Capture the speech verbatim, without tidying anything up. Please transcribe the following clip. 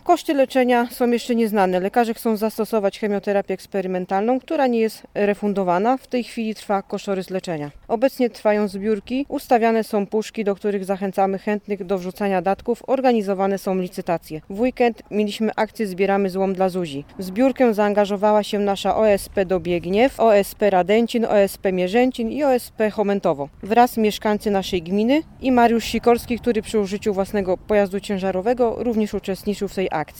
Koszty leczenia są jeszcze nieznane. Lekarze chcą zastosować chemioterapię eksperymentalną, która nie jest refundowana. W tej chwili trwa kosztorys leczenia. Obecnie trwają zbiórki, ustawiane są puszki, do których zachęcamy chętnych do wrzucania datków, organizowane są licytacje. W weekend mieliśmy akcję Zbieramy złom dla Zuzi. W zbiórkę zaangażowała się nasza O S P Dobiegniew, O S P Radęcin, O S P Mierzęcin i O S P Chomentowo wraz mieszkańcy naszej gminy i Mariusz Sikorski, który przy użyciu własnego pojazdu ciężarowego również uczestniczył w tej akcji.